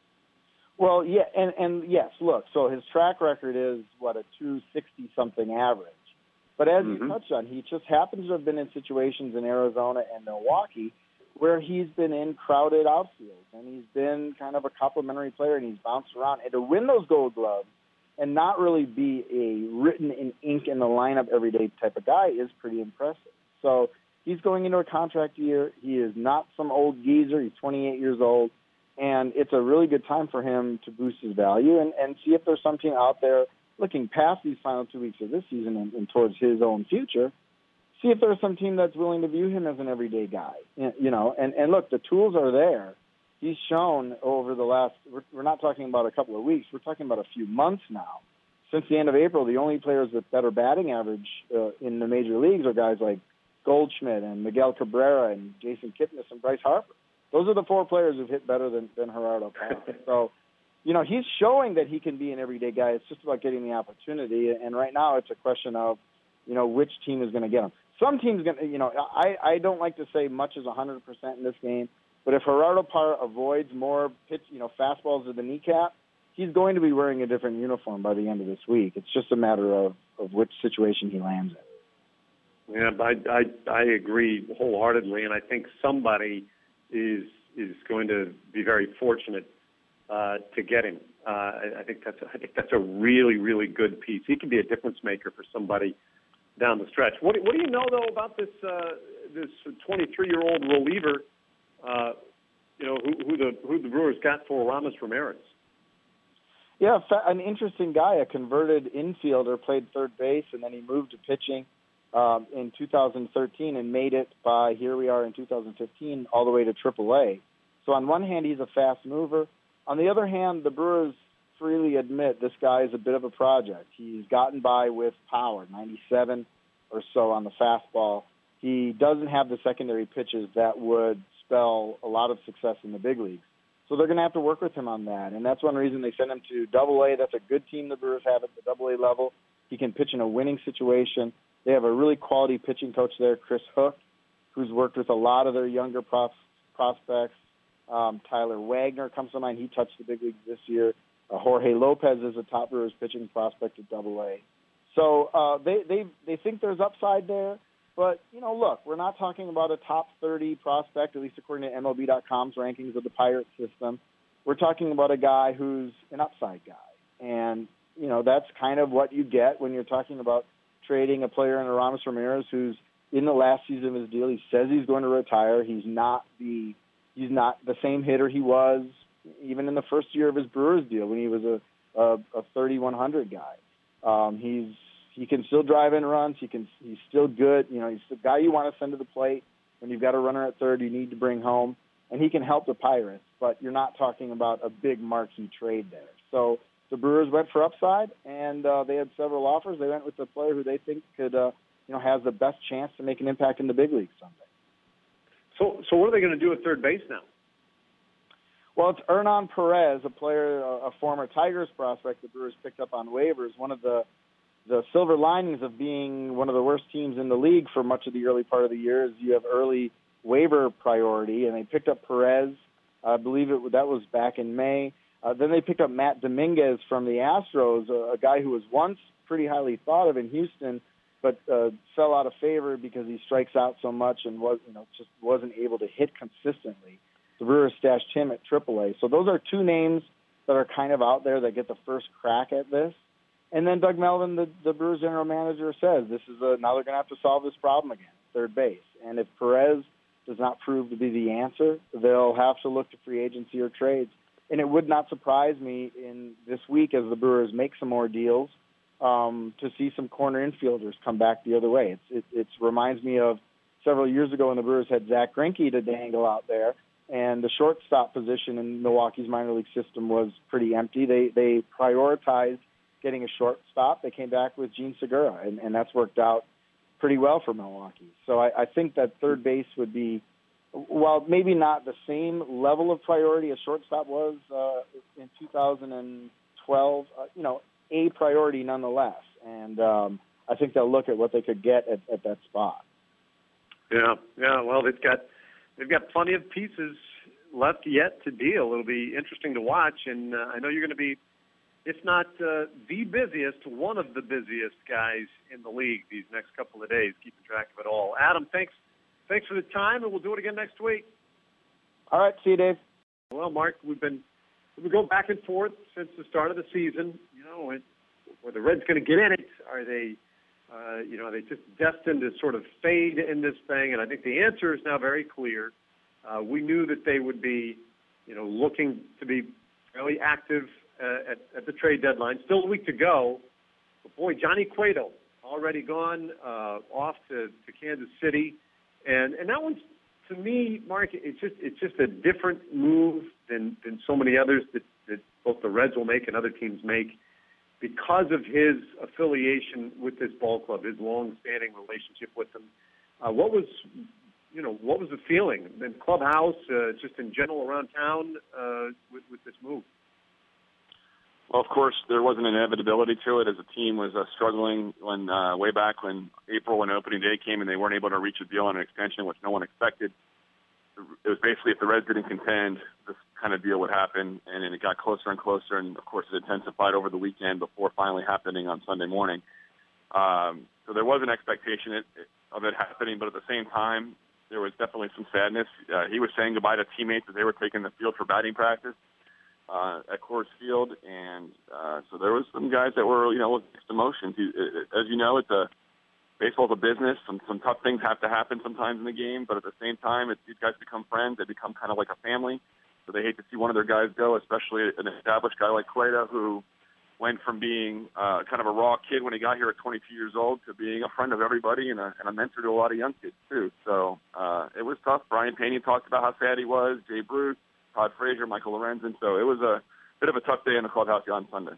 Well, yeah, and, and yes, look, so his track record is, what, a two sixty-something average. But as mm-hmm. you touched on, he just happens to have been in situations in Arizona and Milwaukee where he's been in crowded outfields, and he's been kind of a complimentary player, and he's bounced around. And to win those Gold Gloves and not really be a written in ink in the lineup everyday type of guy is pretty impressive. So he's going into a contract year. He is not some old geezer. He's twenty-eight years old, and it's a really good time for him to boost his value and, and see if there's some team out there looking past these final two weeks of this season and, and towards his own future, see if there's some team that's willing to view him as an everyday guy. You know, and, and look, the tools are there. He's shown over the last, we're, we're not talking about a couple of weeks, we're talking about a few months now. Since the end of April, the only players with better batting average uh, in the major leagues are guys like Goldschmidt and Miguel Cabrera and Jason Kipnis and Bryce Harper. Those are the four players who've hit better than, than Gerardo Parra. So, you know, he's showing that he can be an everyday guy. It's just about getting the opportunity. And right now it's a question of, you know, which team is going to get him. Some teams going to, you know, I, I don't like to say much as one hundred percent in this game, but if Gerardo Parra avoids more pitch, you know, fastballs to the kneecap, he's going to be wearing a different uniform by the end of this week. It's just a matter of, of which situation he lands in. Yeah, I, I, I agree wholeheartedly, and I think somebody is is going to be very fortunate Uh, to get him. Uh, I, I think that's a, I think that's a really really good piece. He can be a difference maker for somebody down the stretch. What, what do you know though about this uh, this twenty-three year old reliever? Uh, you know who, who the who the Brewers got for Ramos Ramirez? Yeah, an interesting guy, a converted infielder, played third base, and then he moved to pitching um, in two thousand thirteen and made it by here we are in two thousand fifteen all the way to triple A. So on one hand, he's a fast mover. On the other hand, the Brewers freely admit this guy is a bit of a project. He's gotten by with power, ninety-seven or so on the fastball. He doesn't have the secondary pitches that would spell a lot of success in the big leagues. So they're going to have to work with him on that, and that's one reason they sent him to double A. That's a good team the Brewers have at the double A level. He can pitch in a winning situation. They have a really quality pitching coach there, Chris Hook, who's worked with a lot of their younger pros- prospects. Um, Tyler Wagner comes to mind. He touched the big leagues this year. Uh, Jorge Lopez is a top Brewers pitching prospect at double A. So uh, they, they, they think there's upside there. But, you know, look, we're not talking about a top thirty prospect, at least according to M L B dot com's rankings of the Pirate system. We're talking about a guy who's an upside guy. And, you know, that's kind of what you get when you're talking about trading a player in Aramis Ramirez who's in the last season of his deal. He says he's going to retire. He's not the he's not the same hitter he was even in the first year of his Brewers deal when he was a, a, a thirty-one hundred guy. Um, he's He can still drive in runs. He can. He's still good. You know, he's the guy you want to send to the plate when you've got a runner at third you need to bring home, and he can help the Pirates. But you're not talking about a big marquee trade there. So the Brewers went for upside, and uh, they had several offers. They went with the player who they think could, uh, you know, has the best chance to make an impact in the big leagues someday. So, so what are they going to do at third base now? Well, it's Hernan Perez, a player, a former Tigers prospect the Brewers picked up on waivers. One of the The silver linings of being one of the worst teams in the league for much of the early part of the year is you have early waiver priority, and they picked up Perez. I believe it that was back in May. Uh, then they picked up Matt Dominguez from the Astros, a, a guy who was once pretty highly thought of in Houston, but uh, fell out of favor because he strikes out so much and was, you know, just wasn't able to hit consistently. The Brewers stashed him at triple A. So those are two names that are kind of out there that get the first crack at this. And then Doug Melvin, the, the Brewers general manager, says this is a, now they're going to have to solve this problem again, third base. And if Perez does not prove to be the answer, they'll have to look to free agency or trades. And it would not surprise me in this week as the Brewers make some more deals um, to see some corner infielders come back the other way. It's, it it's reminds me of several years ago when the Brewers had Zach Greinke to dangle out there, and the shortstop position in Milwaukee's minor league system was pretty empty. They they prioritized getting a shortstop. They came back with Gene Segura, and, and that's worked out pretty well for Milwaukee. So I, I think that third base would be, while maybe not the same level of priority as shortstop was uh, in two thousand twelve, uh, you know, a priority nonetheless. And um, I think they'll look at what they could get at, at that spot. Yeah, yeah. Well, they've got they've got plenty of pieces left yet to deal. It'll be interesting to watch, and uh, I know you're going to be, if not uh, the busiest, one of the busiest guys in the league these next couple of days, keeping track of it all. Adam, thanks. Thanks for the time, and we'll do it again next week. All right. See you, Dave. Well, Mark, we've been we've been going back and forth since the start of the season. You know, it, were the Reds going to get in it? Are they, uh, you know, are they just destined to sort of fade in this thing? And I think the answer is now very clear. Uh, we knew that they would be, you know, looking to be fairly active uh, at, at the trade deadline. Still a week to go. But boy, Johnny Cueto already gone uh, off to, to Kansas City. And and that one's, to me, Mark, it's just it's just a different move than, than so many others that, that both the Reds will make and other teams make because of his affiliation with this ball club, his long-standing relationship with them. Uh, what was, you know, what was the feeling in the clubhouse, uh, just in general around town uh, with, with this move? Well, of course, there was an inevitability to it as the team was uh, struggling when uh, way back when April, when opening day came and they weren't able to reach a deal on an extension, which no one expected. It was basically if the Reds didn't contend, this kind of deal would happen, and then it got closer and closer, and, of course, it intensified over the weekend before finally happening on Sunday morning. Um, so there was an expectation it, it, of it happening, but at the same time, there was definitely some sadness. Uh, he was saying goodbye to teammates as they were taking the field for batting practice uh, at Coors Field, and uh, so there was some guys that were, you know, with mixed emotions. He, it, as you know, it's a baseball's a business. Some some tough things have to happen sometimes in the game, but at the same time, it, these guys become friends. They become kind of like a family. So they hate to see one of their guys go, especially an established guy like Cueto, who went from being uh, kind of a raw kid when he got here at twenty-two years old to being a friend of everybody and a, and a mentor to a lot of young kids, too. So uh, it was tough. Brian Pena talked about how sad he was, Jay Bruce, Todd Frazier, Michael Lorenzen. So it was a bit of a tough day in the clubhouse on Sunday.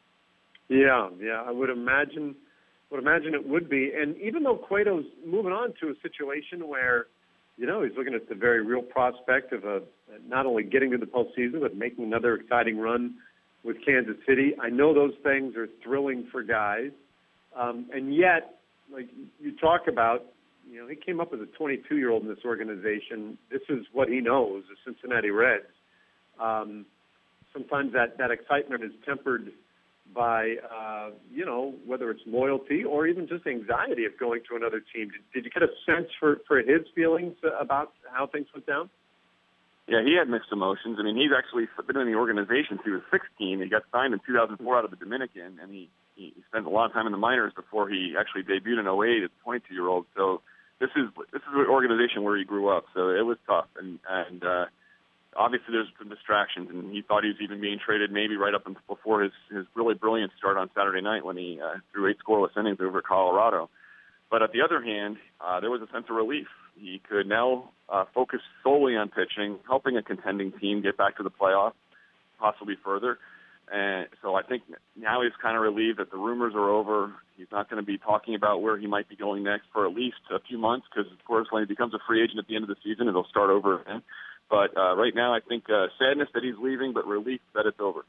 Yeah, yeah, I would imagine would imagine it would be. And even though Cueto's moving on to a situation where, you know, he's looking at the very real prospect of a, not only getting to the postseason, but making another exciting run with Kansas City. I know those things are thrilling for guys. Um, and yet, like you talk about, you know, he came up as a twenty-two-year-old in this organization. This is what he knows, the Cincinnati Reds. Um, sometimes that, that excitement is tempered by, uh, you know, whether it's loyalty or even just anxiety of going to another team. Did, did you get a sense for, for his feelings about how things went down? Yeah, he had mixed emotions. I mean, he's actually been in the organization since he was sixteen. He got signed in two thousand four out of the Dominican, and he, he spent a lot of time in the minors before he actually debuted in oh eight as a twenty-two-year-old. So this is this is an organization where he grew up. So it was tough, and and uh, obviously there's some distractions, and he thought he was even being traded maybe right up before his, his really brilliant start on Saturday night when he uh, threw eight scoreless innings over at Colorado. But at the other hand, uh, there was a sense of relief. He could now uh, focus solely on pitching, helping a contending team get back to the playoffs, possibly further. And so I think now he's kind of relieved that the rumors are over. He's not going to be talking about where he might be going next for at least a few months because, of course, when he becomes a free agent at the end of the season, it'll start over again. But uh, right now I think uh, sadness that he's leaving, but relief that it's over.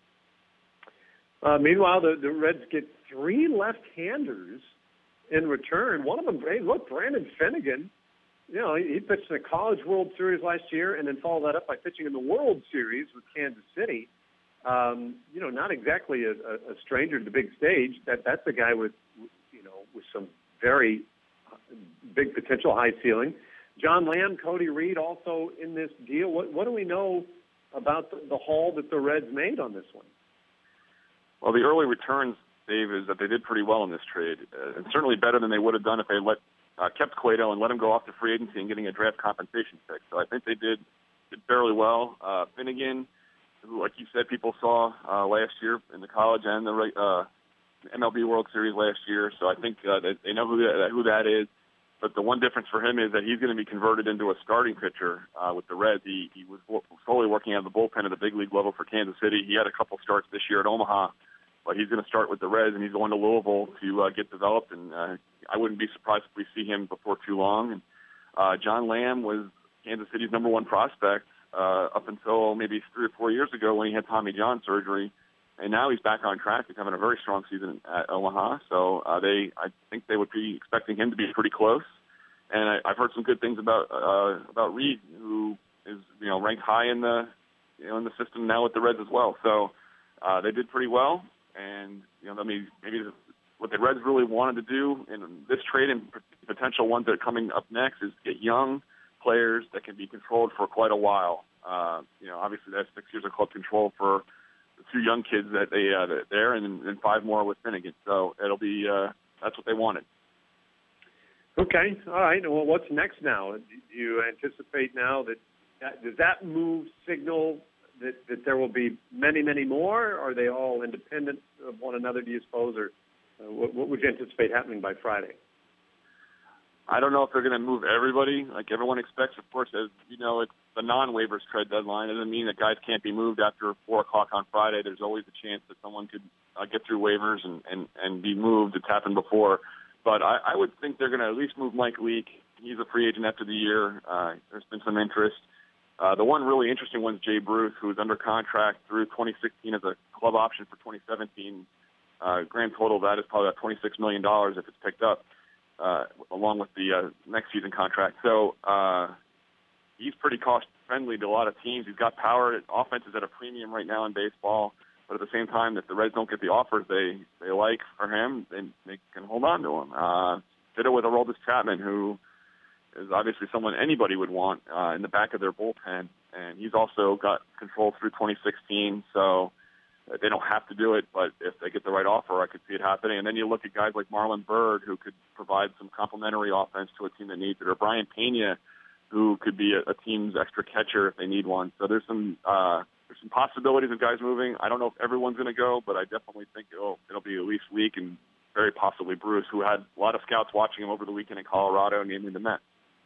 Uh, meanwhile, the, the Reds get three left-handers in return. One of them, hey, look, Brandon Finnegan, you know, he, he pitched in the College World Series last year and then followed that up by pitching in the World Series with Kansas City. Um, you know, not exactly a, a stranger to the big stage. That that's a guy with, you know, with some very big potential, high ceiling. John Lamb, Cody Reed, also in this deal. What what do we know about the, the haul that the Reds made on this one? Well, the early returns, Dave, is that they did pretty well in this trade, uh, and certainly better than they would have done if they let uh, kept Cueto and let him go off to free agency and getting a draft compensation pick. So I think they did did fairly well. Uh, Finnegan, who, like you said, people saw uh, last year in the college and the uh, M L B World Series last year. So I think uh, they, they know who that, who that is. But the one difference for him is that he's going to be converted into a starting pitcher uh, with the Reds. He, he was solely working out of the bullpen at the big league level for Kansas City. He had a couple starts this year at Omaha, but he's going to start with the Reds, and he's going to Louisville to uh, get developed. And uh, I wouldn't be surprised if we see him before too long. And uh, John Lamb was Kansas City's number one prospect uh, up until maybe three or four years ago when he had Tommy John surgery. And now he's back on track. He's having a very strong season at Omaha. So uh, they, I think they would be expecting him to be pretty close. And I, I've heard some good things about uh, about Reed, who is you know ranked high in the you know in the system now with the Reds as well. So uh, they did pretty well. And you know, I mean, maybe what the Reds really wanted to do in this trade and potential ones that are coming up next is get young players that can be controlled for quite a while. Uh, you know, obviously that's six years of club control for two young kids that they uh, that there, and then five more with Finnegan. So it'll be uh, that's what they wanted. Okay, all right. Well, what's next now? Do you anticipate now that, that does that move signal that, that there will be many, many more? Or are they all independent of one another? Do you suppose, or uh, what, what would you anticipate happening by Friday? I don't know if they're going to move everybody like everyone expects. Of course, as you know, it's the non-waivers trade deadline. It doesn't mean that guys can't be moved after four o'clock on Friday. There's always a chance that someone could uh, get through waivers and, and, and be moved. It's happened before. But I, I would think they're going to at least move Mike Leake. He's a free agent after the year. Uh, there's been some interest. Uh, the one really interesting one is Jay Bruce, who is under contract through twenty sixteen as a club option for twenty seventeen. Uh, grand total of that is probably about twenty-six million dollars if it's picked up, uh, along with the uh, next season contract. So uh, he's pretty cost-friendly to a lot of teams. He's got power. Offense is at a premium right now in baseball. But at the same time, if the Reds don't get the offers they, they like for him, then they can hold on to him. Uh, did it with Aroldis Chapman, who is obviously someone anybody would want uh, in the back of their bullpen. And he's also got control through twenty sixteen, so they don't have to do it. But if they get the right offer, I could see it happening. And then you look at guys like Marlon Byrd, who could provide some complementary offense to a team that needs it, or Brian Pena, who could be a, a team's extra catcher if they need one. So there's some uh, – There's some possibilities of guys moving. I don't know if everyone's going to go, but I definitely think it'll, it'll be at least Leake and very possibly Bruce, who had a lot of scouts watching him over the weekend in Colorado, namely the Mets.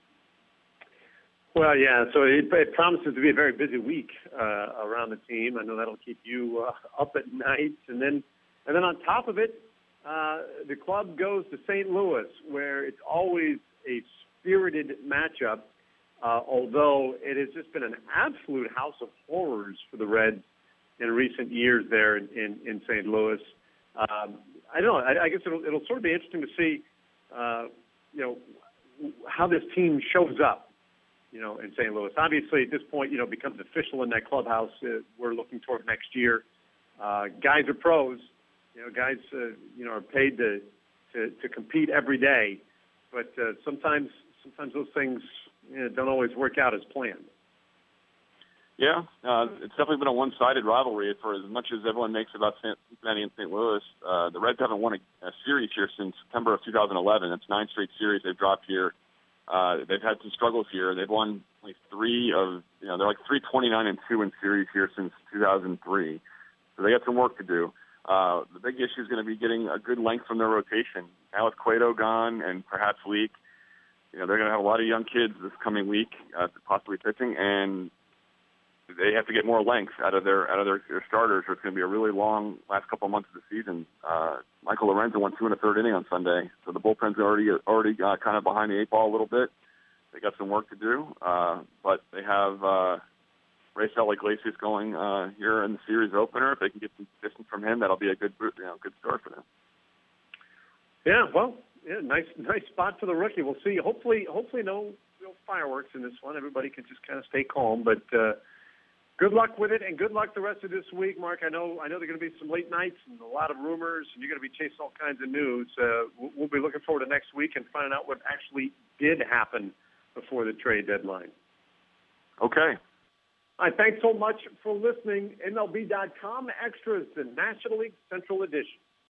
Well, yeah, so it, it promises to be a very busy week uh, around the team. I know that'll keep you uh, up at night. And then and then on top of it, uh, the club goes to Saint Louis, where it's always a spirited matchup. Uh, although it has just been an absolute house of horrors for the Reds in recent years there in, in, in Saint Louis. Um, I don't know. I, I guess it'll, it'll sort of be interesting to see, uh, you know, how this team shows up, you know, in Saint Louis. Obviously, at this point, you know, it becomes official in that clubhouse. Uh, we're looking toward next year. Uh, guys are pros. You know, guys, uh, you know, are paid to, to, to compete every day. But uh, sometimes, sometimes those things, you know, don't always work out as planned. Yeah, uh, it's definitely been a one-sided rivalry for as much as everyone makes about Cincinnati and Saint Louis. Uh, the Reds haven't won a, a series here since September of two thousand eleven. It's nine straight series they've dropped here. Uh, they've had some struggles here. They've won like three of, you know, they're like three twenty-nine and two in series here since two thousand three. So they got some work to do. Uh, the big issue is going to be getting a good length from their rotation. Now with Cueto gone and perhaps Leake, you know, they're going to have a lot of young kids this coming week, uh, possibly pitching, and they have to get more length out of their out of their, their starters, or it's going to be a really long last couple of months of the season. Uh, Michael Lorenzo went two and a third inning on Sunday, so the bullpen's already already uh, kind of behind the eight ball a little bit. They got some work to do, uh, but they have uh, Raisel Iglesias going uh, here in the series opener. If they can get some distance from him, that'll be a good you know good start for them. Yeah, well. Yeah, nice, nice spot for the rookie. We'll see. Hopefully, hopefully no, no fireworks in this one. Everybody can just kind of stay calm. But uh, Good luck with it, and good luck the rest of this week, Mark. I know I know there are going to be some late nights and a lot of rumors, and you're going to be chasing all kinds of news. Uh, we'll be looking forward to next week and finding out what actually did happen before the trade deadline. Okay. All right, thanks so much for listening. M L B dot com Extras, the National League Central Edition.